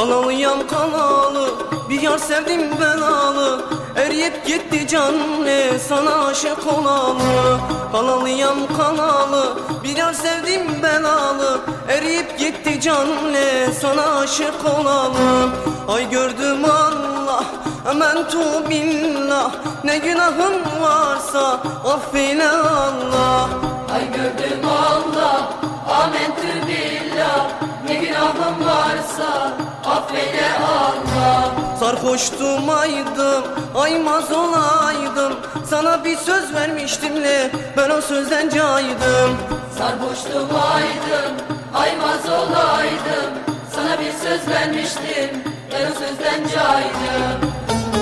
Kalalıyam kanalı, bir yar sevdim belalı. Eriyip gitti can ne sana aşık olalı. Kalalıyam kanalı, bir yar sevdim belalı. Eriyip gitti can ne sana aşık olalı. Ay gördüm Allah, amentü billah. Ne günahım varsa affeyle Allah. Ay gördüm Allah, amentü billah. Ne günahım varsa affeyle Allah. Sarhoştum aydım, aymaz olaydım. Sana bir söz vermiştim le, ben o sözden caydım. Sarhoştum aydım, aymaz olaydım. Sana bir söz vermiştim, ben o sözden caydım.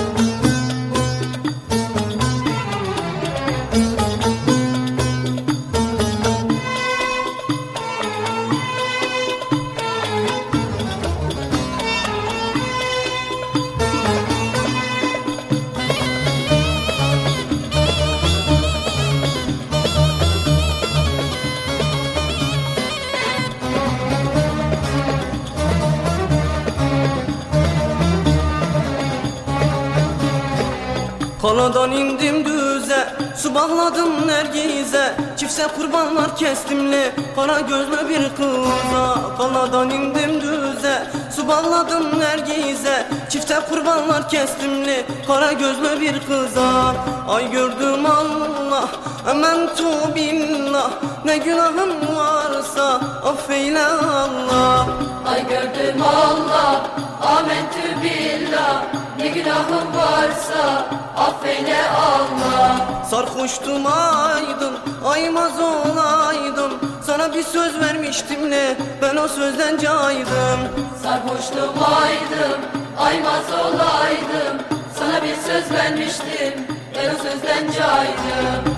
Kaladan indim düze, su bağladım nergize. Çiftse kurbanlar kestimle, kara gözlü bir kıza. Kaladan indim düze, su bağladım nergize. Çiftse kurbanlar kestimle, kara gözlü bir kıza. Ay gördüm Allah, amentü billah. Ne günahım varsa affeyle Allah. Ay gördüm Allah, amentü billah. Ne günahım varsa affeyle Allah. Sarhoştum aydım, aymaz olaydım. Sana bir söz vermiştim ne, ben o sözden caydım. Sarhoştum aydım, aymaz olaydım. Sana bir söz vermiştim, ben o sözden caydım.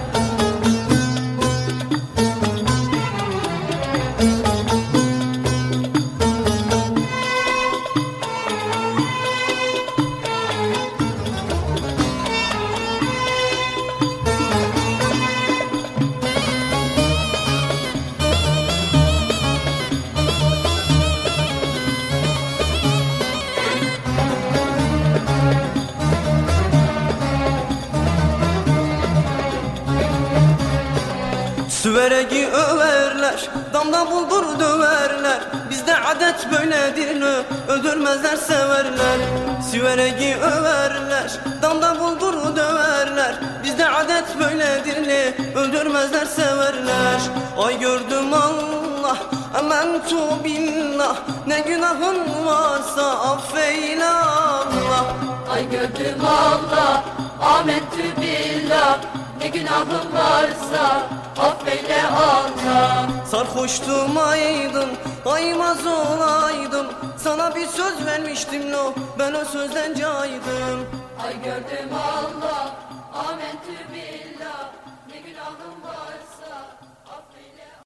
Süveregi överler, damda bulgur döverler. Bizde adet böyledir, öldürmezler severler. Süveregi överler, damda bulgur döverler. Bizde adet böyledir, öldürmezler severler. Ay gördüm Allah, amentü billah. Ne günahım varsa affeyle Allah. Ay gördüm Allah, amentü billah. Ne günahım varsa affeyle Allah. Sarhoştum aydım, aymaz olaydım. Sana bir söz vermiştim lo, ben o sözden caydım. Ay gördüm Allah, amentü billah.